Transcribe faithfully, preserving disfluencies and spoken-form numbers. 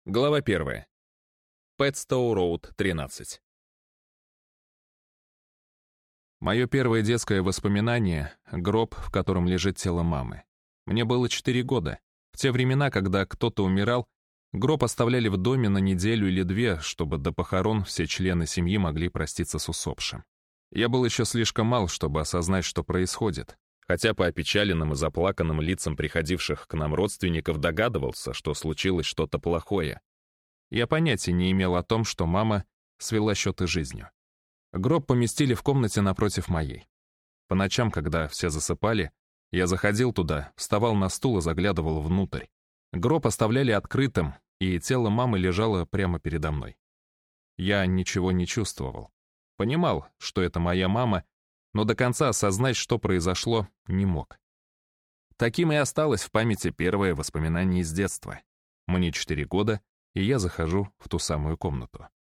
Глава первая. Пэтстоу-Роуд, тринадцать. Мое первое детское воспоминание — гроб, в котором лежит тело мамы. Мне было четыре года. В те времена, когда кто-то умирал, гроб оставляли в доме на неделю или две, чтобы до похорон все члены семьи могли проститься с усопшим. Я был еще слишком мал, чтобы осознать, что происходит, хотя по опечаленным и заплаканным лицам приходивших к нам родственников догадывался, что случилось что-то плохое. Я понятия не имел о том, что мама свела счеты жизнью. Гроб поместили в комнате напротив моей. По ночам, когда все засыпали, я заходил туда, вставал на стул и заглядывал внутрь. Гроб оставляли открытым, и тело мамы лежало прямо передо мной. Я ничего не чувствовал. Понимал, что это моя мама, но до конца осознать, что произошло, не мог. Таким и осталось в памяти первое воспоминание из детства. Мне четыре года, и я захожу в ту самую комнату.